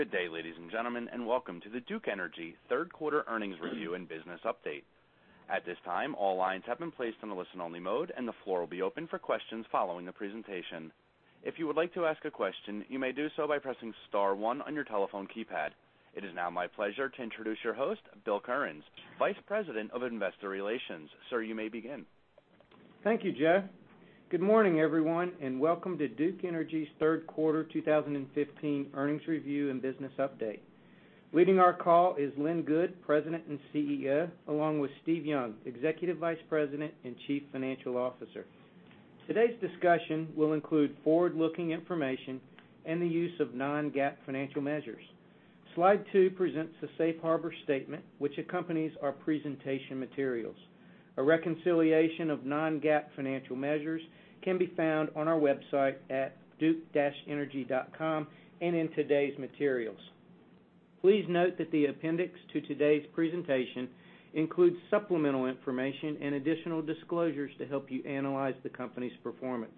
Good day, ladies and gentlemen, and welcome to the Duke Energy third quarter earnings review and business update. At this time, all lines have been placed on a listen-only mode, and the floor will be open for questions following the presentation. If you would like to ask a question, you may do so by pressing star one on your telephone keypad. It is now my pleasure to introduce your host, Bill Currens, Vice President of Investor Relations. Sir, you may begin. Thank you, Joe. Good morning, everyone, and welcome to Duke Energy's third quarter 2015 earnings review and business update. Leading our call is Lynn Good, President and CEO, along with Steve Young, Executive Vice President and Chief Financial Officer. Today's discussion will include forward-looking information and the use of non-GAAP financial measures. Slide 2 presents the safe harbor statement, which accompanies our presentation materials. A reconciliation of non-GAAP financial measures can be found on our website at duke-energy.com and in today's materials. Please note that the appendix to today's presentation includes supplemental information and additional disclosures to help you analyze the company's performance.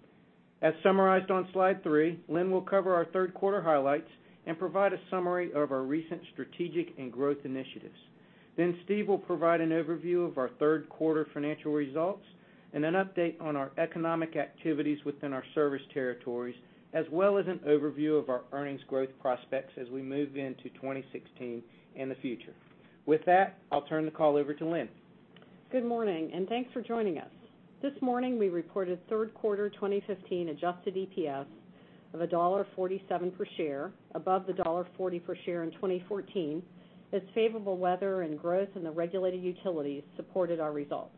As summarized on Slide 3, Lynn will cover our third quarter highlights and provide a summary of our recent strategic and growth initiatives. Then Steve will provide an overview of our third quarter financial results and an update on our economic activities within our service territories, as well as an overview of our earnings growth prospects as we move into 2016 and the future. With that, I'll turn the call over to Lynn. Good morning, and thanks for joining us. This morning we reported third quarter 2015 adjusted EPS of $1.47 per share, above the $1.40 per share in 2014, as favorable weather and growth in the regulated utilities supported our results.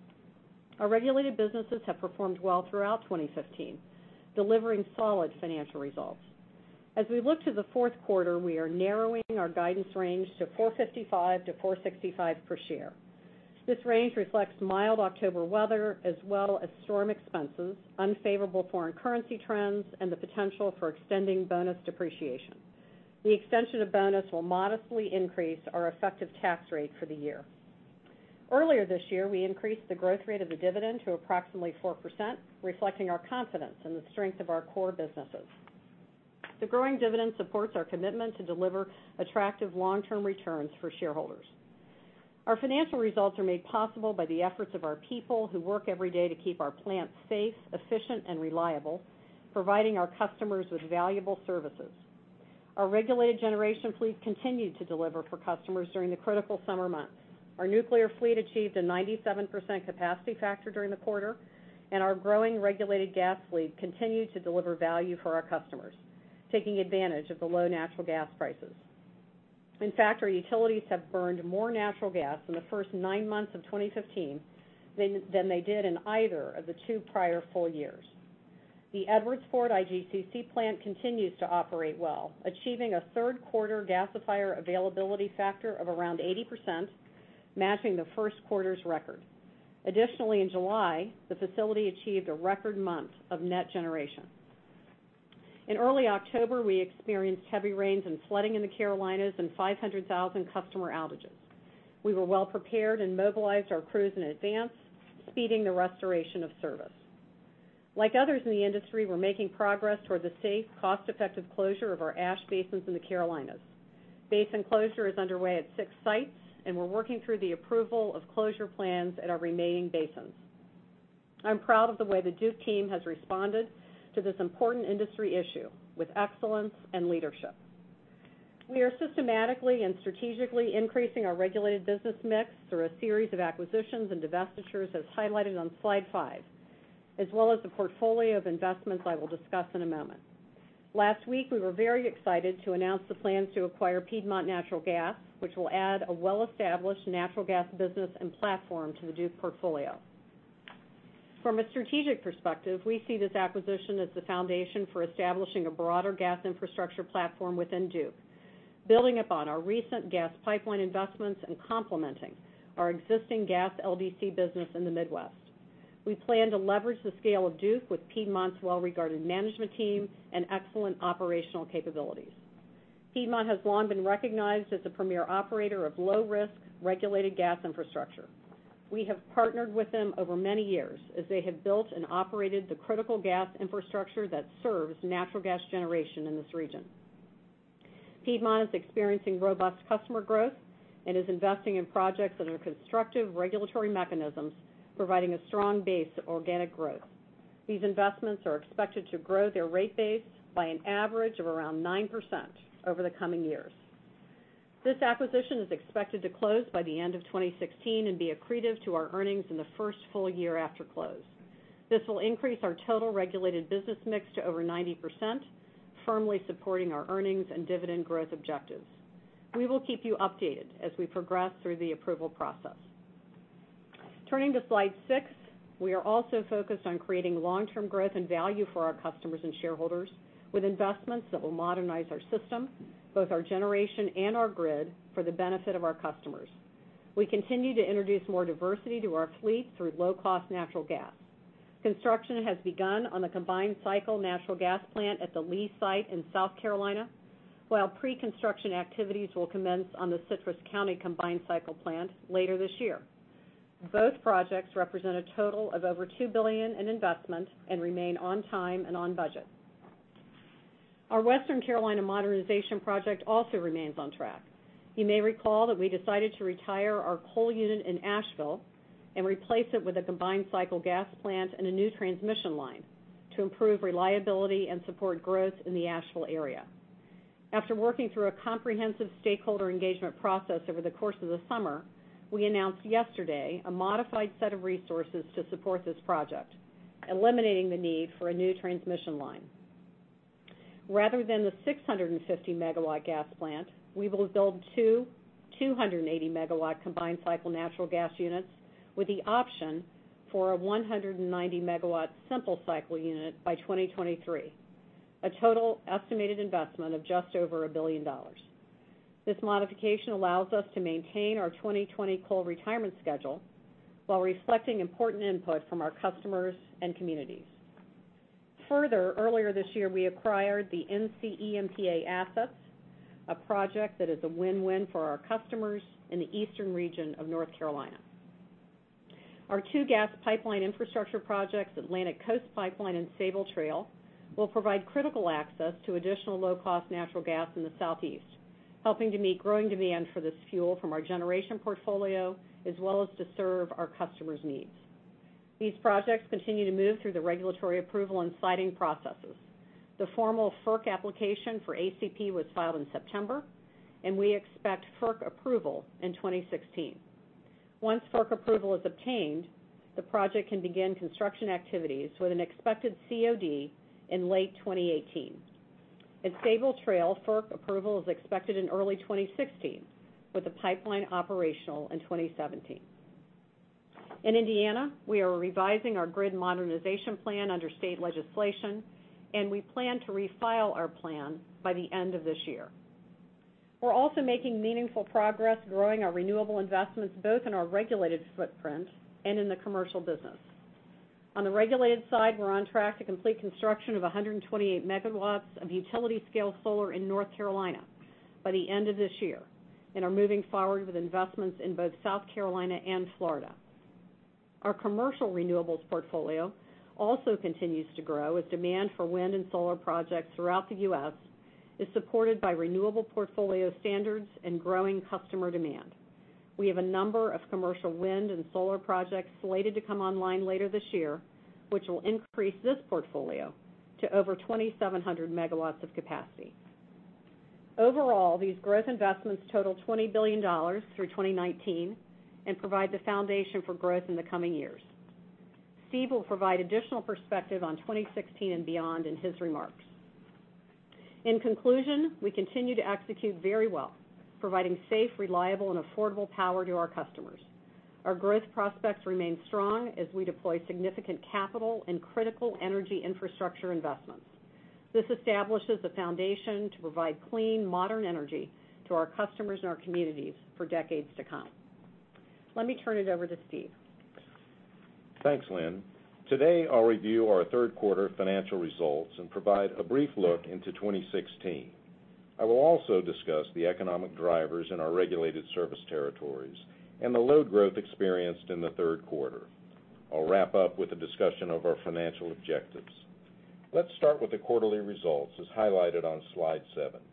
Our regulated businesses have performed well throughout 2015, delivering solid financial results. As we look to the fourth quarter, we are narrowing our guidance range to $4.55 to $4.65 per share. This range reflects mild October weather as well as storm expenses, unfavorable foreign currency trends, and the potential for extending bonus depreciation. The extension of bonus will modestly increase our effective tax rate for the year. Earlier this year, we increased the growth rate of the dividend to approximately 4%, reflecting our confidence in the strength of our core businesses. The growing dividend supports our commitment to deliver attractive long-term returns for shareholders. Our financial results are made possible by the efforts of our people who work every day to keep our plants safe, efficient, and reliable, providing our customers with valuable services. Our regulated generation fleet continued to deliver for customers during the critical summer months. Our nuclear fleet achieved a 97% capacity factor during the quarter, and our growing regulated gas fleet continued to deliver value for our customers, taking advantage of the low natural gas prices. In fact, our utilities have burned more natural gas in the first 9 months of 2015 than they did in either of the 2 prior full years. The Edwardsport IGCC plant continues to operate well, achieving a third quarter gasifier availability factor of around 80%, matching the first quarter's record. Additionally, in July, the facility achieved a record month of net generation. In early October, we experienced heavy rains and flooding in the Carolinas and 500,000 customer outages. We were well prepared and mobilized our crews in advance, speeding the restoration of service. Like others in the industry, we're making progress toward the safe, cost-effective closure of our ash basins in the Carolinas. Basin closure is underway at 6 sites, and we're working through the approval of closure plans at our remaining basins. I'm proud of the way the Duke team has responded to this important industry issue with excellence and leadership. We are systematically and strategically increasing our regulated business mix through a series of acquisitions and divestitures as highlighted on Slide 5, as well as the portfolio of investments I will discuss in a moment. Last week, we were very excited to announce the plans to acquire Piedmont Natural Gas, which will add a well-established natural gas business and platform to the Duke portfolio. From a strategic perspective, we see this acquisition as the foundation for establishing a broader gas infrastructure platform within Duke, building upon our recent gas pipeline investments and complementing our existing gas LDC business in the Midwest. We plan to leverage the scale of Duke with Piedmont's well-regarded management team and excellent operational capabilities. Piedmont has long been recognized as a premier operator of low-risk, regulated gas infrastructure. We have partnered with them over many years as they have built and operated the critical gas infrastructure that serves natural gas generation in this region. Piedmont is experiencing robust customer growth and is investing in projects that are constructive regulatory mechanisms, providing a strong base of organic growth. These investments are expected to grow their rate base by an average of around 9% over the coming years. This acquisition is expected to close by the end of 2016 and be accretive to our earnings in the first full year after close. This will increase our total regulated business mix to over 90%, firmly supporting our earnings and dividend growth objectives. We will keep you updated as we progress through the approval process. Turning to slide 6, we are also focused on creating long-term growth and value for our customers and shareholders with investments that will modernize our system, both our generation and our grid, for the benefit of our customers. We continue to introduce more diversity to our fleet through low-cost natural gas. Construction has begun on the combined cycle natural gas plant at the Lee site in South Carolina, while pre-construction activities will commence on the Citrus County combined cycle plant later this year. Both projects represent a total of over $2 billion in investment and remain on time and on budget. Our Western Carolina modernization project also remains on track. You may recall that we decided to retire our coal unit in Asheville and replace it with a combined cycle gas plant and a new transmission line to improve reliability and support growth in the Asheville area. After working through a comprehensive stakeholder engagement process over the course of the summer, we announced yesterday a modified set of resources to support this project, eliminating the need for a new transmission line. Rather than the 650-megawatt gas plant, we will build two 280-megawatt combined cycle natural gas units with the option for a 190-megawatt simple cycle unit by 2023, a total estimated investment of just over $1 billion. This modification allows us to maintain our 2020 coal retirement schedule while reflecting important input from our customers and communities. Further, earlier this year, we acquired the NCEMPA assets, a project that is a win-win for our customers in the eastern region of North Carolina. Our two gas pipeline infrastructure projects, Atlantic Coast Pipeline and Sabal Trail, will provide critical access to additional low-cost natural gas in the southeast, helping to meet growing demand for this fuel from our generation portfolio, as well as to serve our customers' needs. These projects continue to move through the regulatory approval and siting processes. The formal FERC application for ACP was filed in September, and we expect FERC approval in 2016. Once FERC approval is obtained, the project can begin construction activities with an expected COD in late 2018. At Sabal Trail, FERC approval is expected in early 2016, with the pipeline operational in 2017. In Indiana, we are revising our grid modernization plan under state legislation, and we plan to refile our plan by the end of this year. We're also making meaningful progress growing our renewable investments both in our regulated footprint and in the commercial business. On the regulated side, we're on track to complete construction of 128 megawatts of utility-scale solar in North Carolina by the end of this year, and are moving forward with investments in both South Carolina and Florida. Our commercial renewables portfolio also continues to grow as demand for wind and solar projects throughout the U.S. is supported by renewable portfolio standards and growing customer demand. We have a number of commercial wind and solar projects slated to come online later this year, which will increase this portfolio to over 2,700 megawatts of capacity. Overall, these growth investments total $20 billion through 2019 and provide the foundation for growth in the coming years. Steve will provide additional perspective on 2016 and beyond in his remarks. In conclusion, we continue to execute very well, providing safe, reliable, and affordable power to our customers. Our growth prospects remain strong as we deploy significant capital and critical energy infrastructure investments. This establishes a foundation to provide clean, modern energy to our customers and our communities for decades to come. Let me turn it over to Steve. Thanks, Lynn. Today, I'll review our third quarter financial results and provide a brief look into 2016. I will also discuss the economic drivers in our regulated service territories and the load growth experienced in the third quarter. I'll wrap up with a discussion of our financial objectives. Let's start with the quarterly results as highlighted on slide 7.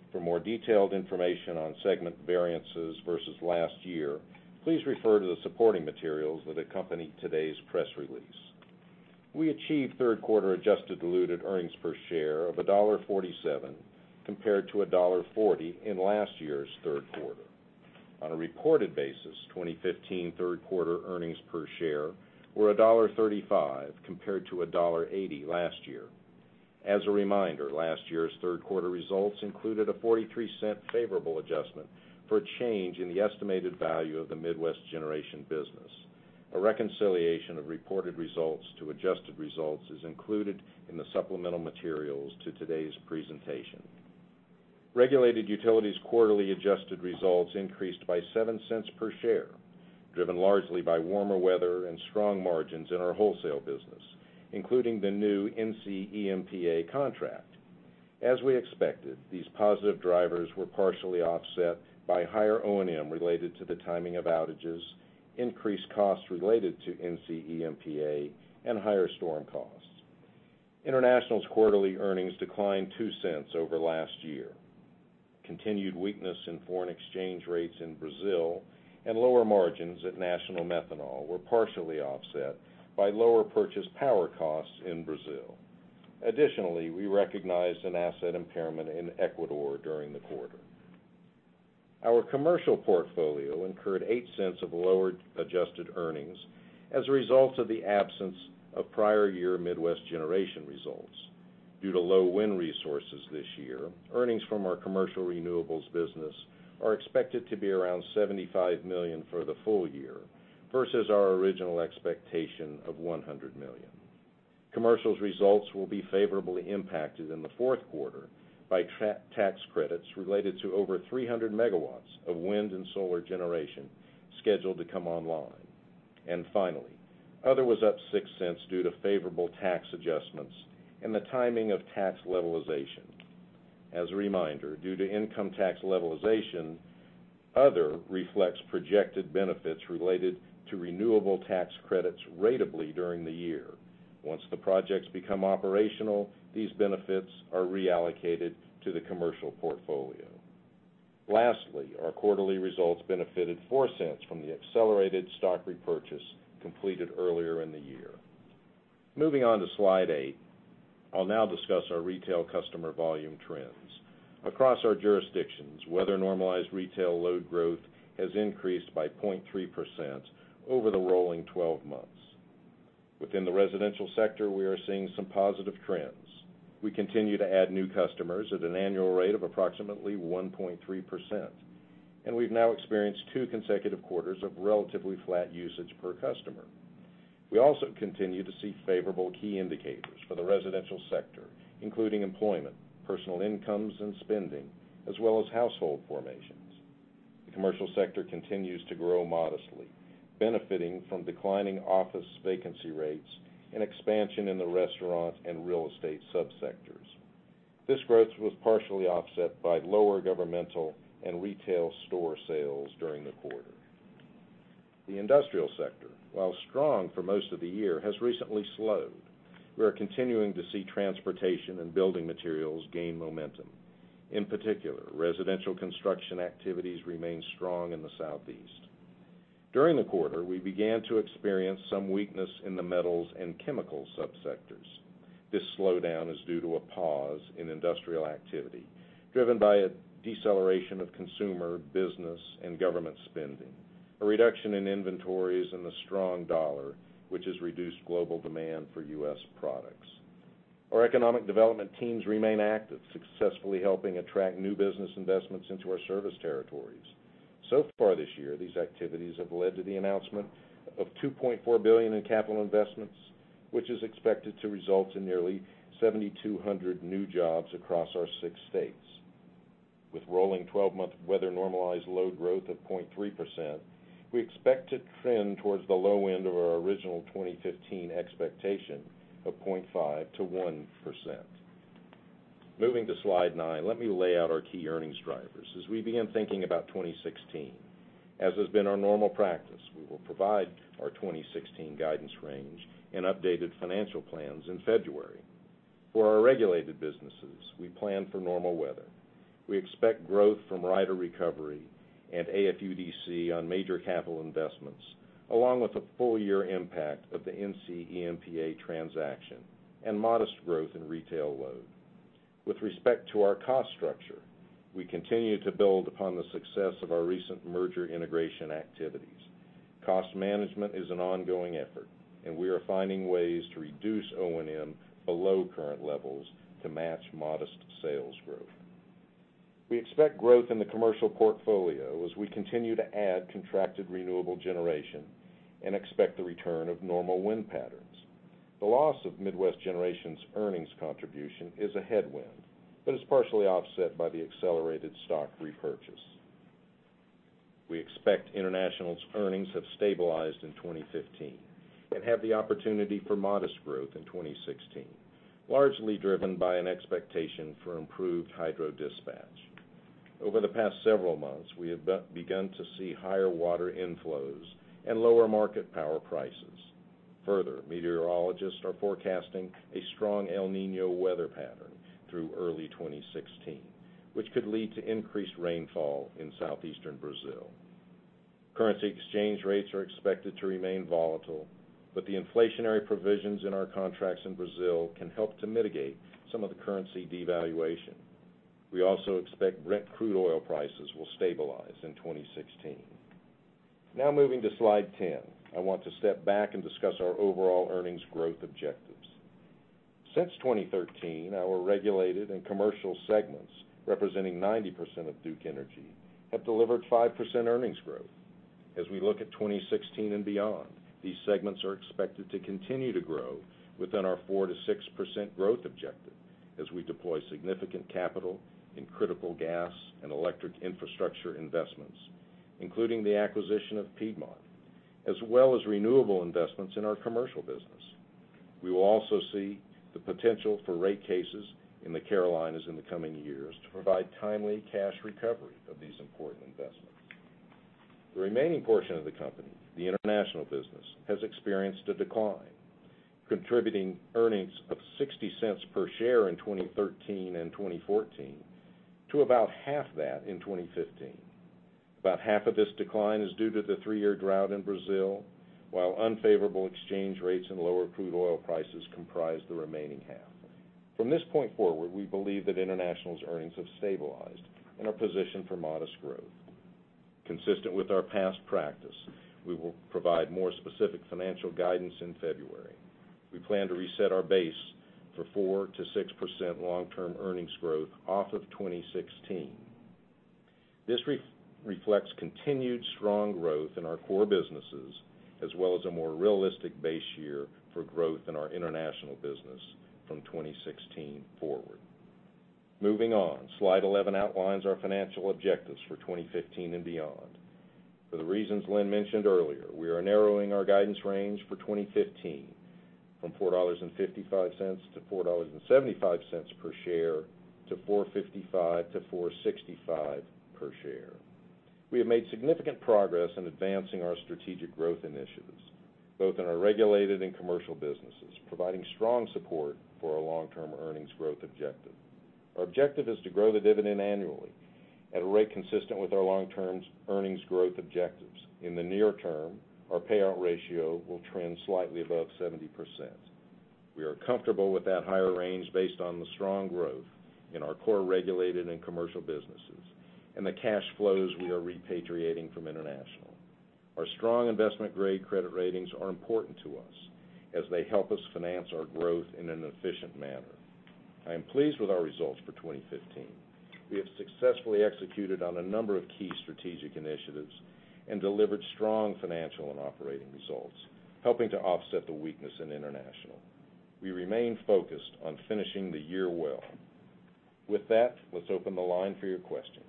For more detailed information on segment variances versus last year, please refer to the supporting materials that accompany today's press release. We achieved third quarter adjusted diluted earnings per share of $1.47 compared to $1.40 in last year's third quarter. On a reported basis, 2015 third quarter earnings per share were $1.35 compared to $1.80 last year. As a reminder, last year's third quarter results included a 43-cent favorable adjustment for a change in the estimated value of the Midwest Generation business. A reconciliation of reported results to adjusted results is included in the supplemental materials to today's presentation. Regulated Utilities quarterly adjusted results increased by 7 cents per share, driven largely by warmer weather and strong margins in our wholesale business, including the new NCEMPA contract. As we expected, these positive drivers were partially offset by higher O&M related to the timing of outages, increased costs related to NCEMPA, and higher storm costs. International's quarterly earnings declined 2 cents over last year. Continued weakness in foreign exchange rates in Brazil and lower margins at National Methanol were partially offset by lower purchase power costs in Brazil. Additionally, we recognized an asset impairment in Ecuador during the quarter. Our commercial portfolio incurred 8 cents of lower adjusted earnings as a result of the absence of prior year Midwest Generation results. Due to low wind resources this year, earnings from our commercial renewables business are expected to be around $75 million for the full year versus our original expectation of $100 million. Commercial's results will be favorably impacted in the fourth quarter by tax credits related to over 300 megawatts of wind and solar generation scheduled to come online. And finally, other was up 6 cents due to favorable tax adjustments and the timing of tax levelization. As a reminder, due to income tax levelization, other reflects projected benefits related to renewable tax credits ratably during the year. Once the projects become operational, these benefits are reallocated to the commercial portfolio. Lastly, our quarterly results benefited 4 cents from the accelerated stock repurchase completed earlier in the year. Moving on to slide 8, I'll now discuss our retail customer volume trends. Across our jurisdictions, weather-normalized retail load growth has increased by 0.3% over the rolling 12 months. Within the residential sector, we are seeing some positive trends. We continue to add new customers at an annual rate of approximately 1.3%, and we've now experienced 2 consecutive quarters of relatively flat usage per customer. We also continue to see favorable key indicators for the residential sector, including employment, personal incomes and spending, as well as household formations. The commercial sector continues to grow modestly, benefiting from declining office vacancy rates and expansion in the restaurant and real estate subsectors. This growth was partially offset by lower governmental and retail store sales during the quarter. The industrial sector, while strong for most of the year, has recently slowed. We are continuing to see transportation and building materials gain momentum. In particular, residential construction activities remain strong in the Southeast. During the quarter, we began to experience some weakness in the metals and chemical subsectors. This slowdown is due to a pause in industrial activity, driven by a deceleration of consumer, business, and government spending, a reduction in inventories, and the strong dollar, which has reduced global demand for U.S. products. Our economic development teams remain active, successfully helping attract new business investments into our service territories. So far this year, these activities have led to the announcement of $2.4 billion in capital investments, which is expected to result in nearly 7,200 new jobs across our 6 states. With rolling 12-month weather-normalized load growth of 0.3%, we expect to trend towards the low end of our original 2015 expectation of 0.5 to 1%. Moving to slide 9, let me lay out our key earnings drivers as we begin thinking about 2016. As has been our normal practice, we will provide our 2016 guidance range and updated financial plans in February. For our regulated businesses, we plan for normal weather. We expect growth from rider recovery and AFUDC on major capital investments, along with the full-year impact of the NCEMPA transaction and modest growth in retail load. With respect to our cost structure, we continue to build upon the success of our recent merger integration activities. Cost management is an ongoing effort, and we are finding ways to reduce O&M below current levels to match modest sales growth. We expect growth in the commercial portfolio as we continue to add contracted renewable generation and expect the return of normal wind patterns. The loss of Midwest Generation's earnings contribution is a headwind, but is partially offset by the accelerated stock repurchase. We expect International's earnings have stabilized in 2015 and have the opportunity for modest growth in 2016, largely driven by an expectation for improved hydro dispatch. Over the past several months, we have begun to see higher water inflows and lower market power prices. Further, meteorologists are forecasting a strong El Niño weather pattern through early 2016, which could lead to increased rainfall in southeastern Brazil. Currency exchange rates are expected to remain volatile, but the inflationary provisions in our contracts in Brazil can help to mitigate some of the currency devaluation. We also expect Brent crude oil prices will stabilize in 2016. Now moving to slide 10, I want to step back and discuss our overall earnings growth objectives. Since 2013, our regulated and commercial segments, representing 90% of Duke Energy, have delivered 5% earnings growth. As we look at 2016 and beyond, these segments are expected to continue to grow within our 4 to 6% growth objective as we deploy significant capital in critical gas and electric infrastructure investments, including the acquisition of Piedmont, as well as renewable investments in our commercial business. We will also see the potential for rate cases in the Carolinas in the coming years to provide timely cash recovery of these important investments. The remaining portion of the company, the international business, has experienced a decline, contributing earnings of 60 cents per share in 2013 and 2014 to about half that in 2015. About half of this decline is due to the 3-year drought in Brazil, while unfavorable exchange rates and lower crude oil prices comprise the remaining half. From this point forward, we believe that International's earnings have stabilized and are positioned for modest growth. Consistent with our past practice, we will provide more specific financial guidance in February. We plan to reset our base for 4 to 6% long-term earnings growth off of 2016. This reflects continued strong growth in our core businesses, as well as a more realistic base year for growth in our international business from 2016 forward. Moving on, slide 11 outlines our financial objectives for 2015 and beyond. For the reasons Lynn mentioned earlier, we are narrowing our guidance range for 2015 from $4.55 to $4.75 per share to $4.55 to $4.65 per share. We have made significant progress in advancing our strategic growth initiatives, both in our regulated and commercial businesses, providing strong support for our long-term earnings growth objective. Our objective is to grow the dividend annually at a rate consistent with our long-term earnings growth objectives. In the near term, our payout ratio will trend slightly above 70%. We are comfortable with that higher range based on the strong growth in our core regulated and commercial businesses and the cash flows we are repatriating from International. Our strong investment-grade credit ratings are important to us as they help us finance our growth in an efficient manner. I am pleased with our results for 2015. We have successfully executed on a number of key strategic initiatives and delivered strong financial and operating results, helping to offset the weakness in International. We remain focused on finishing the year well. With that, let's open the line for your questions.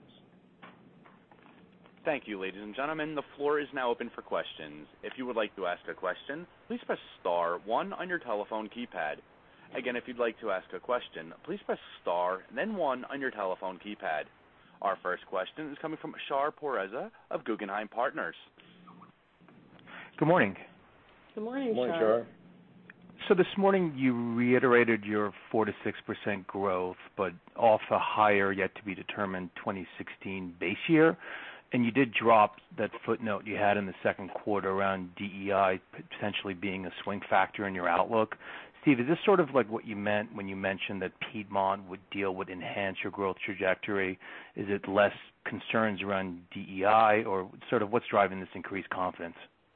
Thank you, ladies and gentlemen. The floor is now open for questions. If you would like to ask a question, please press star 1 on your telephone keypad. Again, if you'd like to ask a question, please press star, then 1 on your telephone keypad. Our first question is coming from Shar Pourreza of Guggenheim Partners. Good morning. Good morning, Good morning, Shar. Shar. So this morning you reiterated your 4 to 6% growth, but off a higher yet to be determined 2016 base year. And you did drop that footnote you had in the second quarter around DEI potentially being a swing factor in your outlook. Steve, is this sort of like what you meant when you mentioned that Piedmont would enhance your growth trajectory? Is it less concerns around DEI, or sort of what's driving this increased confidence?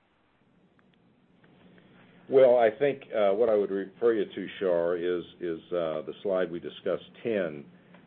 Well, I think what I would refer you to, Shar, is the slide we discussed, 10,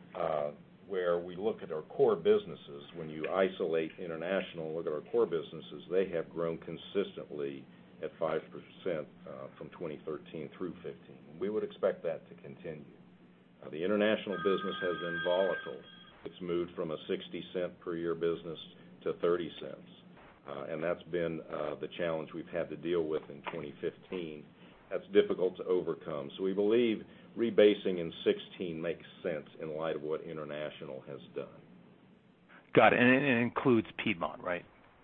where we look at our core businesses. When you isolate international, look at our core businesses, they have grown consistently at 5% from 2013 through 15. We would expect that to continue. The international business has been volatile. It's moved from a 60-cent per year business to 30 cents. And that's been the challenge we've had to deal with in 2015. That's difficult to overcome. So we believe rebasing in 16 makes sense in light of what international has done. Got it. And it includes Piedmont, right?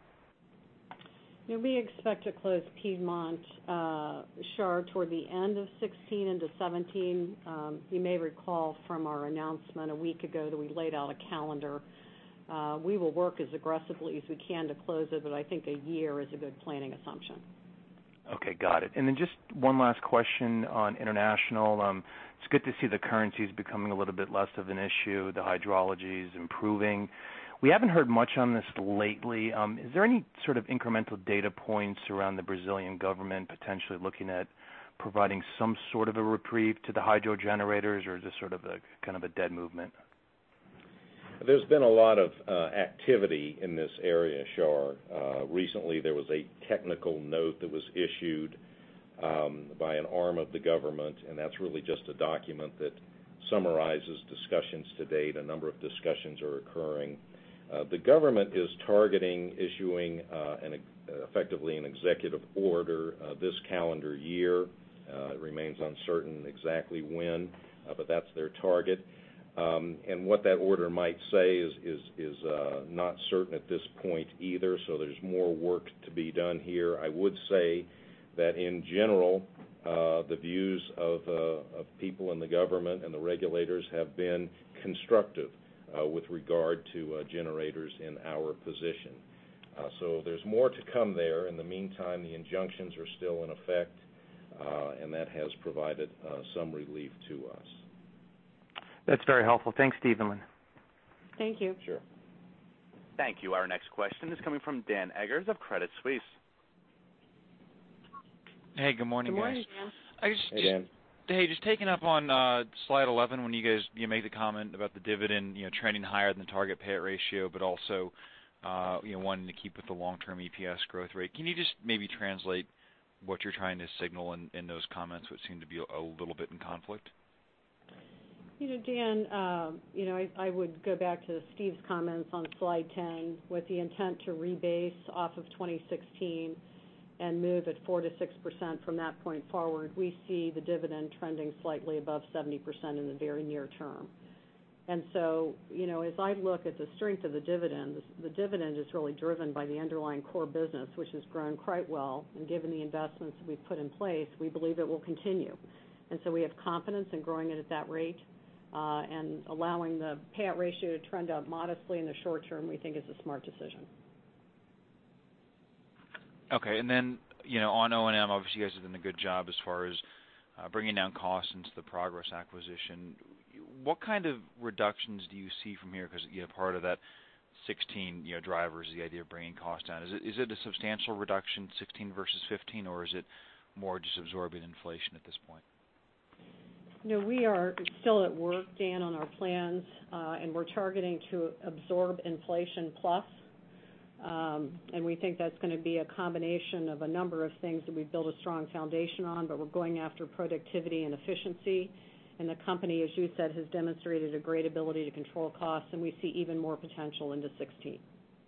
Yeah, we expect to close Piedmont, Shar, toward the end of 16 into 17. You may recall from our announcement a week ago that we laid out a calendar. We will work as aggressively as we can to close it, but I think a year is a good planning assumption. Okay, got it. And then just one last question on international. It's good to see the currencies becoming a little bit less of an issue. The hydrology is improving. We haven't heard much on this lately. Is there any sort of incremental data points around the Brazilian government potentially looking at providing some sort of a reprieve to the hydro generators, or is this sort of a kind of a dead movement? There's been a lot of activity in this area, Shar. Recently there was a technical note that was issued by an arm of the government, and that's really just a document that summarizes discussions to date. A number of discussions are occurring. The government is targeting issuing effectively an executive order this calendar year. It remains uncertain exactly when, but that's their target. And what that order might say is not certain at this point either, so there's more work to be done here. I would say that in general, the views of people in the government and the regulators have been constructive with regard to generators in our position. So there's more to come there. In the meantime, the injunctions are still in effect, and that has provided some relief to us. That's very helpful. Thanks, Steve and Lynn. Thank you. Sure. Thank you. Our next question is coming from Dan Eggers of Credit Suisse. Hey, good morning, Good morning, guys. Dan. Hey, Dan. Hey, just taking up on slide 11 when you make the comment about the dividend, trending higher than the target payout ratio, but also wanting to keep with the long-term EPS growth rate. Can you just maybe translate what you're trying to signal in those comments, which seem to be a little bit in conflict? Dan, I would go back to Steve's comments on slide 10 with the intent to rebase off of 2016 and move at 4 to 6% from that point forward. We see the dividend trending slightly above 70% in the very near term. And so, as I look at the strength of the dividend is really driven by the underlying core business, which has grown quite well, and given the investments that we've put in place, we believe it will continue. And so we have confidence in growing it at that rate, and allowing the payout ratio to trend up modestly in the short term, we think is a smart decision. Okay, and then, on O&M, obviously you guys have done a good job as far as bringing down costs since the Progress acquisition. What kind of reductions do you see from here? Because, part of that 16, driver is the idea of bringing costs down. Is it a substantial reduction, 16 versus 15, or is it more just absorbing inflation at this point? We are still at work, Dan, on our plans, and we're targeting to absorb inflation plus. And we think that's going to be a combination of a number of things that we've built a strong foundation on, but we're going after productivity and efficiency. And the company, as you said, has demonstrated a great ability to control costs, and we see even more potential into 16.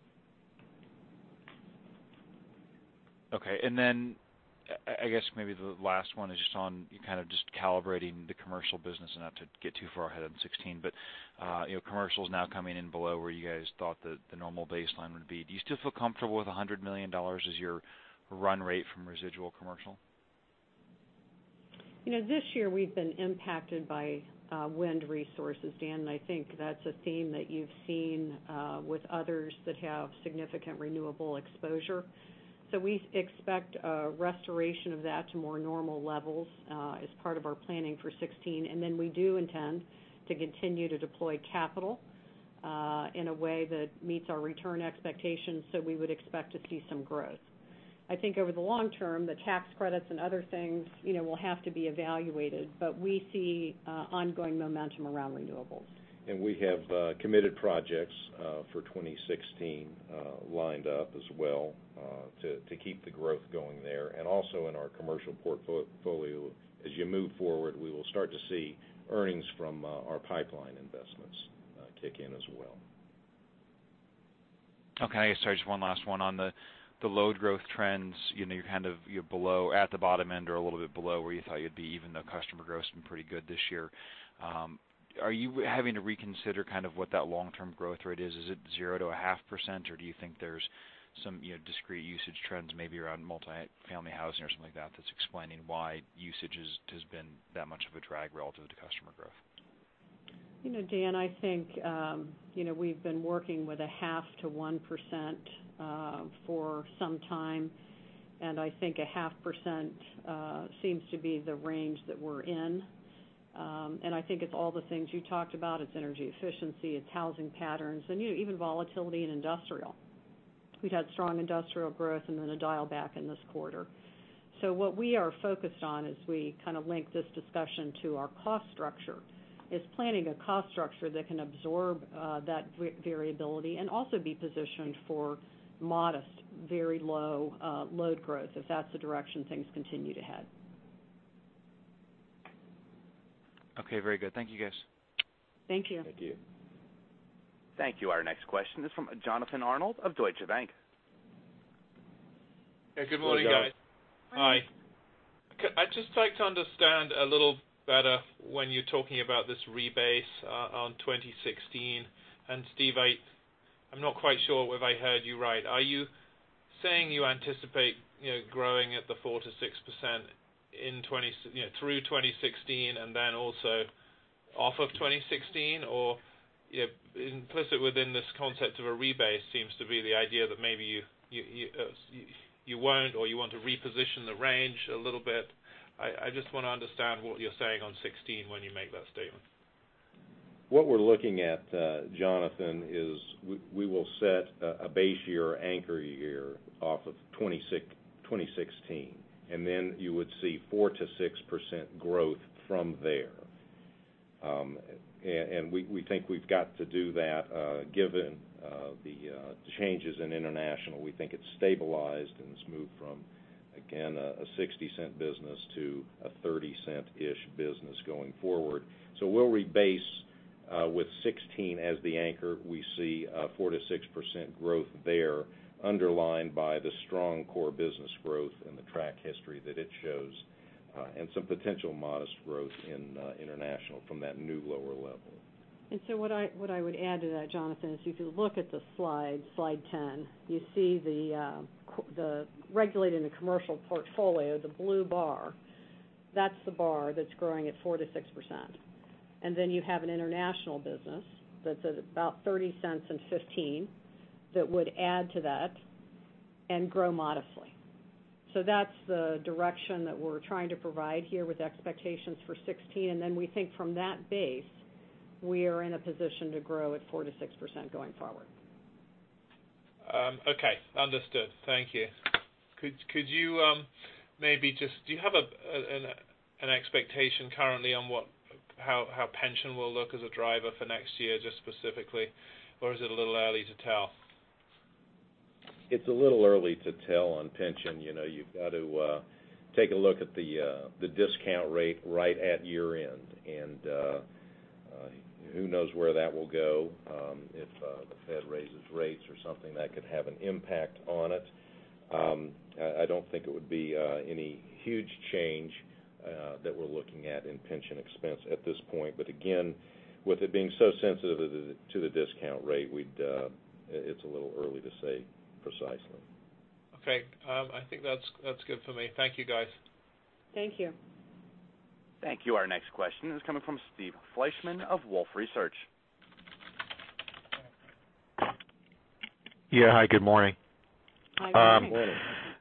Okay, and then I guess maybe the last one is just on kind of just calibrating the commercial business, and not to get too far ahead on 16, but commercial is now coming in below where you guys thought the normal baseline would be. Do you still feel comfortable with $100 million as your run rate from residual commercial? This year we've been impacted by wind resources, Dan, and I think that's a theme that you've seen with others that have significant renewable exposure. So we expect a restoration of that to more normal levels as part of our planning for 16, and then we do intend to continue to deploy capital in a way that meets our return expectations, so we would expect to see some growth. I think over the long term, the tax credits and other things, will have to be evaluated, but we see ongoing momentum around renewables. And we have committed projects for 2016 lined up as well to keep the growth going there. And also in our commercial portfolio, as you move forward, we will start to see earnings from our pipeline investments kick in as well. Okay, sorry, just one last one on the load growth trends. You're below, at the bottom end or a little bit below where you thought you'd be, even though customer growth's been pretty good this year. Are you having to reconsider kind of what that long-term growth rate is? Is it 0 to 0.5%, or do you think there's some discrete usage trends maybe around multi-family housing or something like that that's explaining why usage has been that much of a drag relative to customer growth? Dan, I think we've been working with 0.5 to 1% for some time, and I think 0.5% seems to be the range that we're in. And I think it's all the things you talked about. It's energy efficiency, it's housing patterns, and even volatility in industrial. We've had strong industrial growth and then a dial back in this quarter. So what we are focused on as we kind of link this discussion to our cost structure is planning a cost structure that can absorb that variability and also be positioned for modest, very low load growth if that's the direction things continue to head. Okay, very good. Thank you, guys. Thank you. Thank you. Thank you. Our next question is from Jonathan Arnold of Deutsche Bank. Yeah, good morning, guys. Hi. I'd just like to understand a little better when you're talking about this rebase on 2016. And Steve, I'm not quite sure if I heard you right. Are you saying you anticipate growing at the 4 to 6% in through 2016 and then also off of 2016, or implicit within this concept of a rebase seems to be the idea that maybe you won't, or you want to reposition the range a little bit. I just want to understand what you're saying on 16 when you make that statement. What we're looking at, Jonathan, is we will set a base year, anchor year off of 2016, and then you would see 4 to 6% growth from there. And we think we've got to do that given the changes in international. We think it's stabilized and it's moved from, again, a 60-cent business to a 30-cent-ish business going forward. So we'll rebase with 16 as the anchor. We see 4 to 6% growth there, underlined by the strong core business growth and the track history that it shows, and some potential modest growth in international from that new lower level. And so what I would add to that, Jonathan, is if you look at the slide 10, you see the regulated and commercial portfolio, the blue bar. That's the bar that's growing at 4 to 6%. And then you have an international business that's at about 30 cents and 15 that would add to that and grow modestly. So that's the direction that we're trying to provide here with expectations for 16. And then we think from that base, we are in a position to grow at 4 to 6% going forward. Okay, understood. Thank you. Could you maybe just, do you have an expectation currently on how pension will look as a driver for next year, just specifically, or is it a little early to tell? It's a little early to tell on pension. You've got to take a look at the discount rate right at year end, and who knows where that will go. If the Fed raises rates or something, that could have an impact on it. I don't think it would be any huge change that we're looking at in pension expense at this point. But again, with it being so sensitive to the discount rate, it's a little early to say precisely. Okay, I think that's good for me. Thank you, guys. Thank you. Thank you. Our next question is coming from Steve Fleishman of Wolfe Research. Yeah, hi, good morning. Hi, good morning.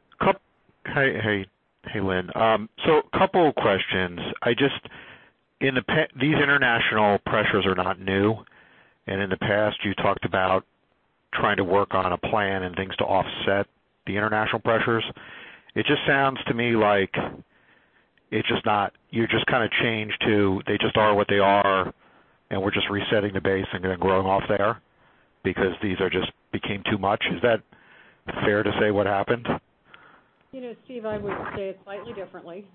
Hey, Lynn. So a couple of questions. These international pressures are not new, and in the past you talked about trying to work on a plan and things to offset the international pressures. It just sounds to me like it's just not, you're just kind of changed to they just are what they are, and we're just resetting the base and then growing off there because these are just became too much. Is that fair to say what happened? Steve, I would say it slightly differently.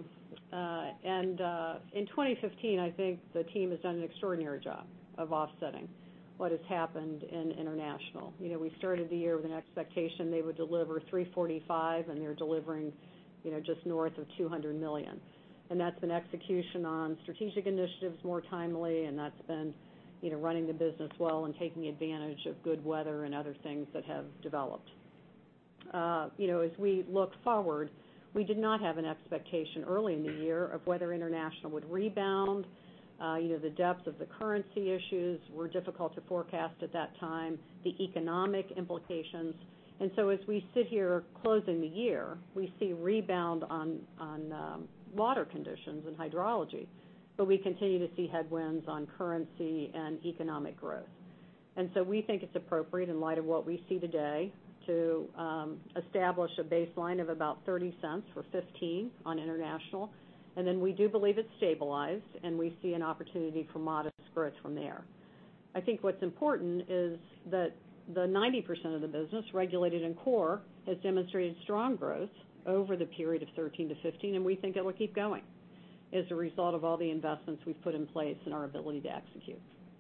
In 2015, I think the team has done an extraordinary job of offsetting what has happened in international. We started the year with an expectation they would deliver $345, and they're delivering, just north of $200 million. And that's been execution on strategic initiatives more timely, and that's been, running the business well and taking advantage of good weather and other things that have developed. As we look forward, we did not have an expectation early in the year of whether international would rebound. The depth of the currency issues were difficult to forecast at that time, the economic implications. And so as we sit here closing the year, we see rebound on water conditions and hydrology, but we continue to see headwinds on currency and economic growth. And so we think it's appropriate in light of what we see today to establish a baseline of about 30 cents for 15 on international. And then we do believe it's stabilized, and we see an opportunity for modest growth from there. I think what's important is that the 90% of the business, regulated and core, has demonstrated strong growth over the period of 13 to 15, and we think it will keep going as a result of all the investments we've put in place and our ability to execute.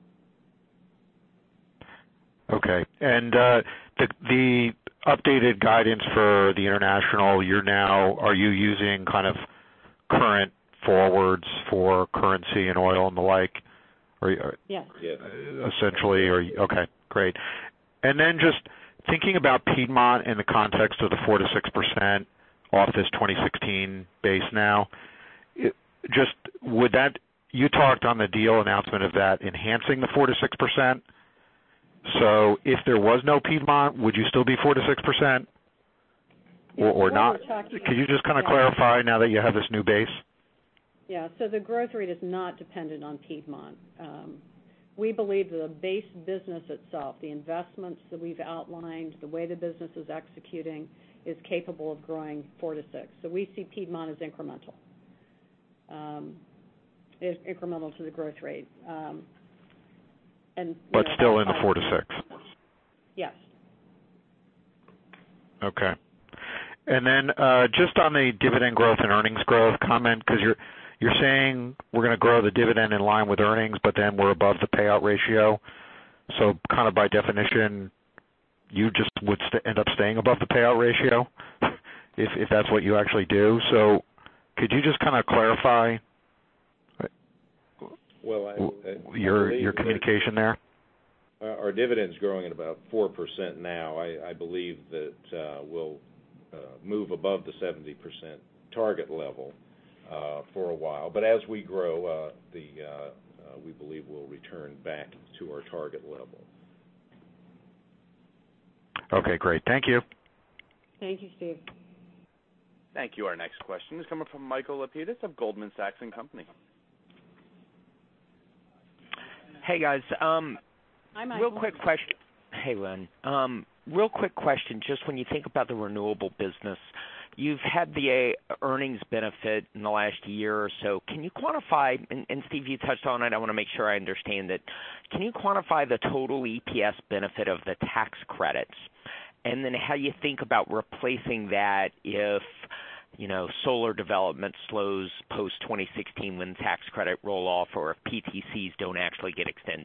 Okay. And the updated guidance for the international, are you using kind of current forwards for currency and oil and the like? Yes. Essentially, okay, great. And then just thinking about Piedmont in the context of the 4 to 6% off this 2016 base now, you talked on the deal announcement of that enhancing the 4 to 6%. So if there was no Piedmont, would you still be 4 to 6%? Or not? Could you just kind of clarify now that you have this new base? Yeah, so the growth rate is not dependent on Piedmont. We believe the base business itself, the investments that we've outlined, the way the business is executing, is capable of growing 4 to 6. So we see Piedmont as incremental. Is incremental to the growth rate. But still in the 4 to 6? Yes. Okay. And then just on the dividend growth and earnings growth comment, because you're saying we're going to grow the dividend in line with earnings, but then we're above the payout ratio. So kind of by definition, you just would end up staying above the payout ratio if that's what you actually do. So could you just kind of clarify your communication there? Our dividend's growing at about 4% now. I believe that we'll move above the 70% target level for a while. But as we grow, we believe we'll return back to our target level. Okay, great. Thank you. Thank you, Steve. Thank you. Our next question is coming from Michael Lapides of Goldman Sachs & Company. Hey, guys. Hi, Michael. Real quick question. Hey, Lynn. Real quick question, just when you think about the renewable business, you've had the earnings benefit in the last year or so. Can you quantify, and Steve, you touched on it, I want to make sure I understand it. Can you quantify the total EPS benefit of the tax credits? And then how you think about replacing that if, solar development slows post-2016 when tax credit roll off or if PTCs don't actually get extended?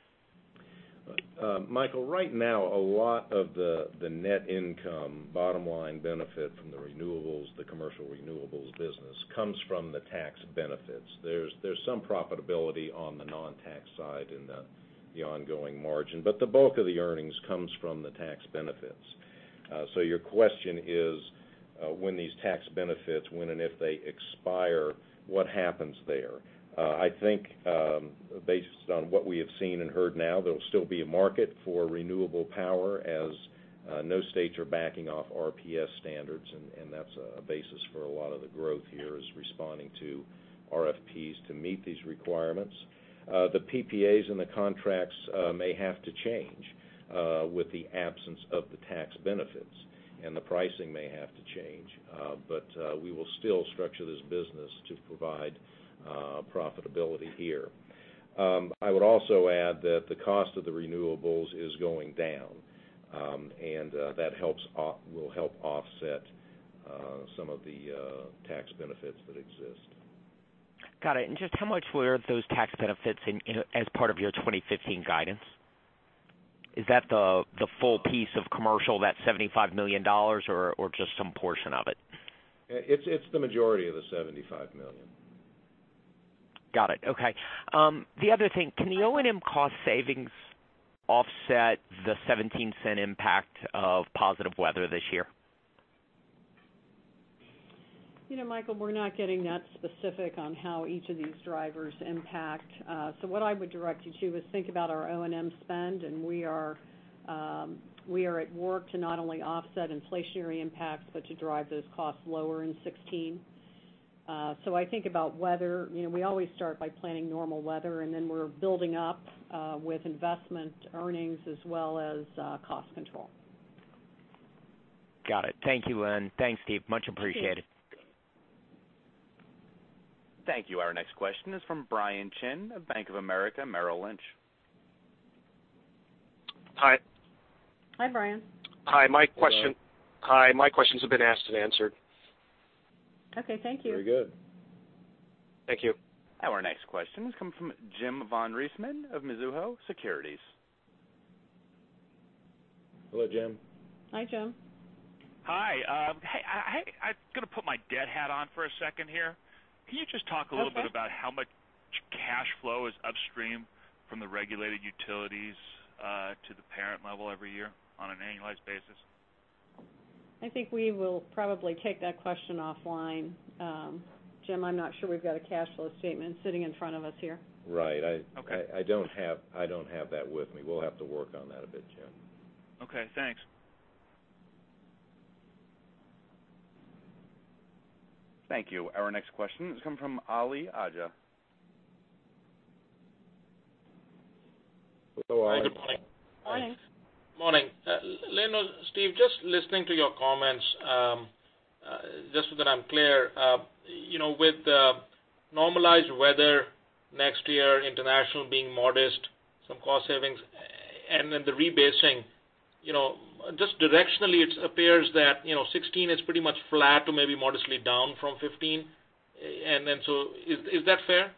Michael, right now, a lot of the net income, bottom line benefit from the renewables, the commercial renewables business, comes from the tax benefits. There's some profitability on the non-tax side in the ongoing margin, but the bulk of the earnings comes from the tax benefits. So your question is, when these tax benefits, when and if they expire, what happens there. I think based on what we have seen and heard now, there will still be a market for renewable power as no states are backing off RPS standards, and that's a basis for a lot of the growth here is responding to RFPs to meet these requirements. The PPAs and the contracts may have to change with the absence of the tax benefits, and the pricing may have to change, but we will still structure this business to provide profitability here. I would also add that the cost of the renewables is going down, and that will help offset some of the tax benefits that exist. Got it. And just how much were those tax benefits as part of your 2015 guidance? Is that the full piece of commercial, that $75 million, or just some portion of it? It's the majority of the $75 million. Got it. Okay. The other thing, can the O&M cost savings offset the 17-cent impact of positive weather this year? You know, Michael, we're not getting that specific on how each of these drivers impact. So what I would direct you to is think about our O&M spend, and we are at work to not only offset inflationary impacts, but to drive those costs lower in 2016. So I think about weather. You know, we always start by planning normal weather, and then we're building up with investment earnings as well as cost control. Got it. Thank you, Lynn. Thanks, Steve. Much appreciated. Thank you. Our next question is from Brian Chin of Bank of America Merrill Lynch. Hi. Hi, Brian. Hi. My questions have been asked and answered. Okay, thank you. Very good. Thank you. Our next question is coming from Jim von Riesemann of Mizuho Securities. Hello, Jim. Hi, Jim. Hi. I'm going to put my debt hat on for a second here. Can you just talk a little bit about how much cash flow is upstream from the regulated utilities to the parent level every year on an annualized basis? I think we will probably take that question offline. Jim, I'm not sure we've got a cash flow statement sitting in front of us here. Right. Okay. I don't have that with me. We'll have to work on that a bit, Jim. Okay, thanks. Thank you. Our next question is coming from Ali Aja. Hello, Ali. Hi, good morning. Morning. Morning. Lynn or Steve, just listening to your comments, just so that I'm clear, with normalized weather next year, international being modest, some cost savings, and then the rebasing, just directionally it appears that, 16 is pretty much flat to maybe modestly down from 15. And then so is that fair?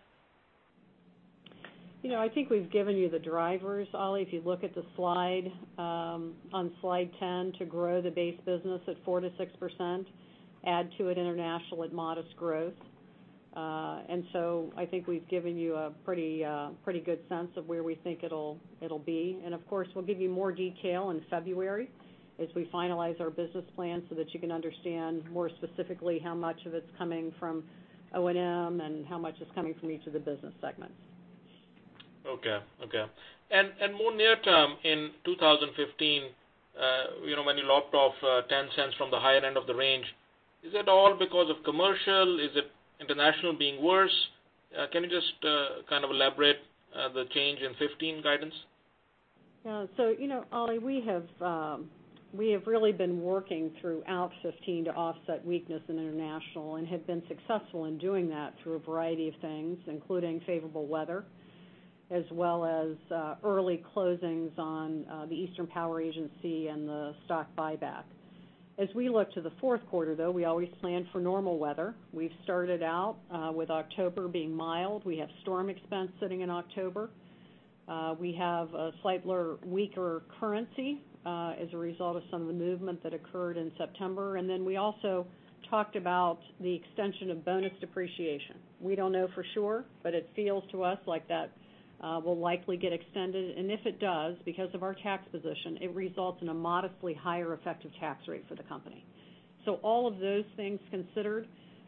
I think we've given you the drivers, Ollie. If you look at the slide, on slide 10, to grow the base business at 4 to 6%, add to it international at modest growth. And so I think we've given you a pretty good sense of where we think it'll be. And of course, we'll give you more detail in February as we finalize our business plan so that you can understand more specifically how much of it's coming from O&M and how much is coming from each of the business segments. Okay. And more near term, in 2015, when you lopped off 10 cents from the higher end of the range, is it all because of commercial? Is it international being worse? Can you just kind of elaborate the change in 15 guidance? Yeah, so, Ollie, we have really been working throughout 15 to offset weakness in international and have been successful in doing that through a variety of things, including favorable weather, as well as early closings on the Eastern Power Agency and the stock buyback. As we look to the fourth quarter, though, we always plan for normal weather. We've started out with October being mild. We have storm expense sitting in October. We have a slightly weaker currency as a result of some of the movement that occurred in September. And then we also talked about the extension of bonus depreciation. We don't know for sure, but it feels to us like that will likely get extended, and if it does, because of our tax position, it results in a modestly higher effective tax rate for the company. So all of those things considered,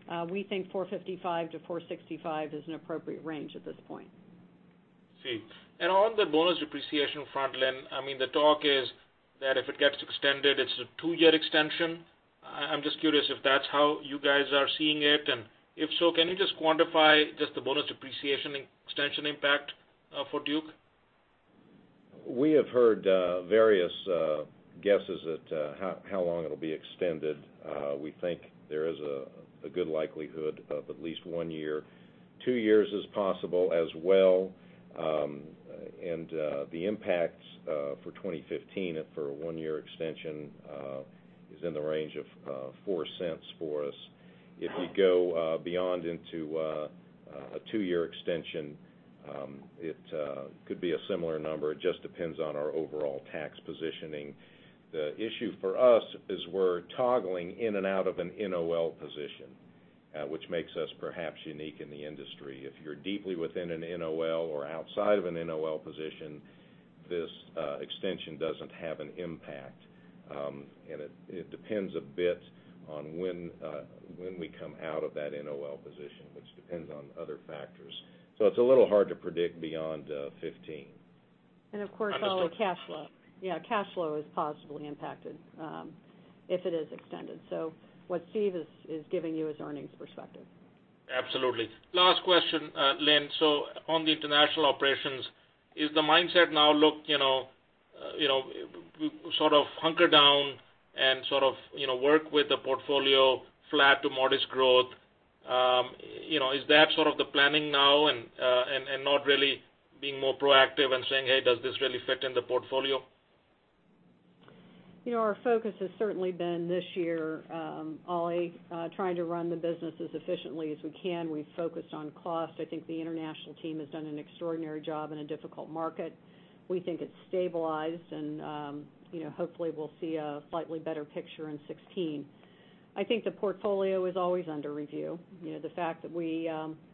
we think 455 to 465 is an appropriate range at this point. See. And on the bonus depreciation front, Lynn, I mean, the talk is that if it gets extended, it's a 2-year extension. I'm just curious if that's how you guys are seeing it, and if so, can you just quantify just the bonus depreciation extension impact for Duke? We have heard various guesses at how long it'll be extended. We think there is a good likelihood of at least 1 year. 2 years is possible as well. And the impact for 2015 for a 1-year extension is in the range of 4 cents for us. If you go beyond into a 2-year extension, it could be a similar number. It just depends on our overall tax positioning. The issue for us is we're toggling in and out of an NOL position, which makes us perhaps unique in the industry. If you're deeply within an NOL or outside of an NOL position, this extension doesn't have an impact. And it depends a bit on when we come out of that NOL position, which depends on other factors. So it's a little hard to predict beyond 15. And of course, all the cash flow. Yeah, cash flow is positively impacted if it is extended. So what Steve is giving you is earnings perspective. Absolutely. Last question, Lynn. So on the international operations, is the mindset now look, sort of hunker down and sort of, work with the portfolio flat to modest growth? Is that sort of the planning now and not really being more proactive and saying, hey, does this really fit in the portfolio? Our focus has certainly been this year, Ollie, trying to run the business as efficiently as we can. We've focused on cost. I think the international team has done an extraordinary job in a difficult market. We think it's stabilized, and hopefully we'll see a slightly better picture in 2016. I think the portfolio is always under review. The fact that we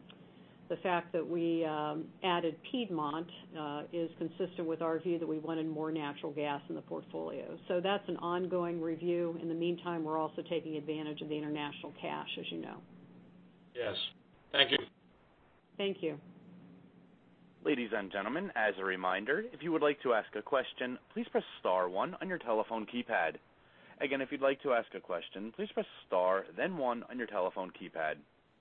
added Piedmont is consistent with our view that we wanted more natural gas in the portfolio. So that's an ongoing review. In the meantime, we're also taking advantage of the international cash, as you know. Yes. Thank you. Thank you. Ladies and gentlemen, as a reminder, if you would like to ask a question, please press star 1 on your telephone keypad. Again, if you'd like to ask a question, please press star, then 1 on your telephone keypad.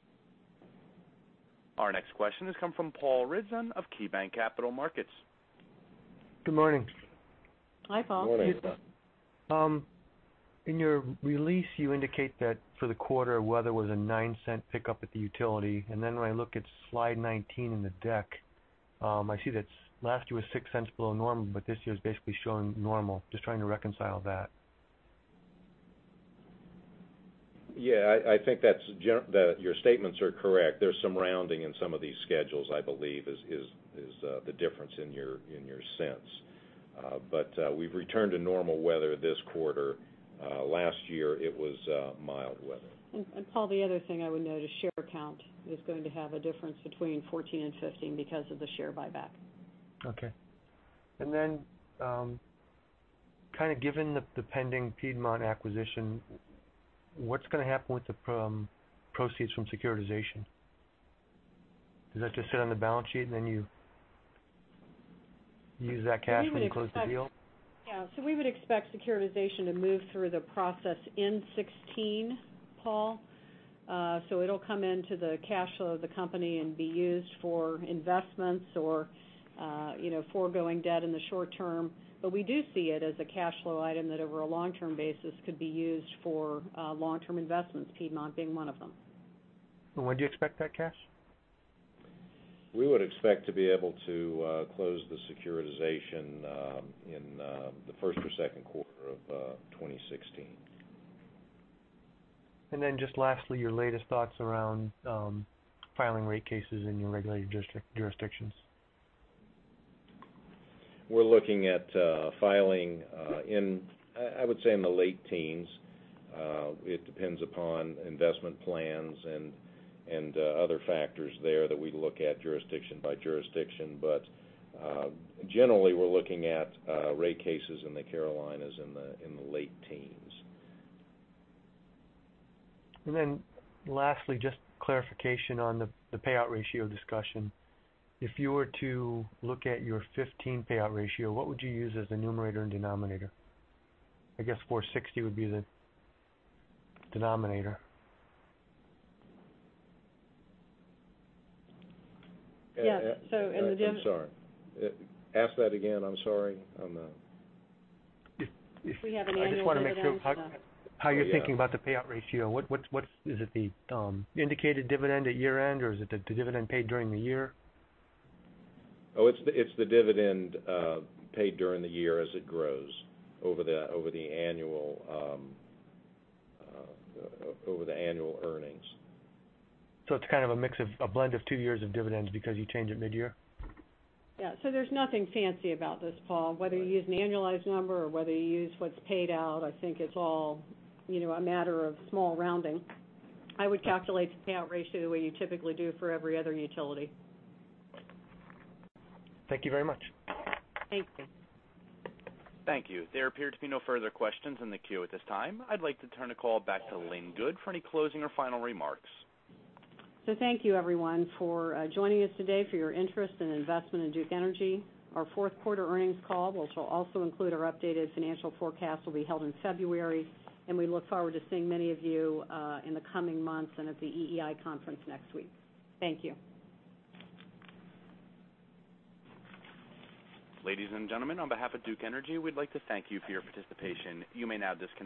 Our next question has come from Paul Ridzon of KeyBanc Capital Markets. Good morning. Hi, Paul. Good morning. In your release, you indicate that for the quarter, weather was a 9-cent pickup at the utility, and then when I look at slide 19 in the deck, I see that last year was 6 cents below normal, but this year is basically showing normal. Just trying to reconcile that. Yeah, I think that your statements are correct. There's some rounding in some of these schedules, I believe, is the difference in your sense. But we've returned to normal weather this quarter. Last year it was mild weather. And Paul, the other thing I would note is share count is going to have a difference between 14 and 15 because of the share buyback. Okay. And then kind of given the pending Piedmont acquisition, what's going to happen with the proceeds from securitization? Does that just sit on the balance sheet and then you use that cash when you close the deal? Yeah, so we would expect securitization to move through the process in 2016, Paul. So it'll come into the cash flow of the company and be used for investments or, foregoing debt in the short term. But we do see it as a cash flow item that over a long-term basis could be used for long-term investments, Piedmont being one of them. And when do you expect that cash? We would expect to be able to close the securitization in the first or second quarter of 2016. And then just lastly, your latest thoughts around filing rate cases in your regulated jurisdictions. We're looking at filing I would say in the late teens. It depends upon investment plans and other factors there that we look at jurisdiction by jurisdiction. But generally, we're looking at rate cases in the Carolinas in the late teens. And then lastly, just clarification on the payout ratio discussion. If you were to look at your 15 payout ratio, what would you use as the numerator and denominator? I guess 460 would be the denominator. Yes. So in the I'm sorry. Ask that again. I'm sorry. If we have an I just want to make sure how you're yeah. thinking about the payout ratio. What is it, the indicated dividend at year end, or is it the dividend paid during the year? Oh, it's the dividend paid during the year as it grows over the annual earnings. So it's kind of a blend of 2 years of dividends because you change it mid-year? Yeah, so there's nothing fancy about this, Paul. Whether you use an annualized number or whether you use what's paid out, I think it's all, a matter of small rounding. I would calculate the payout ratio the way you typically do for every other utility. Thank you very much. Thank you. Thank you. There appear to be no further questions in the queue at this time. I'd like to turn the call back to Lynn Good for any closing or final remarks. So thank you, everyone, for joining us today, for your interest and investment in Duke Energy. Our fourth quarter earnings call, which will also include our updated financial forecast, will be held in February, and we look forward to seeing many of you in the coming months and at the EEI conference next week. Thank you. Ladies and gentlemen, on behalf of Duke Energy, we'd like to thank you for your participation. You may now disconnect.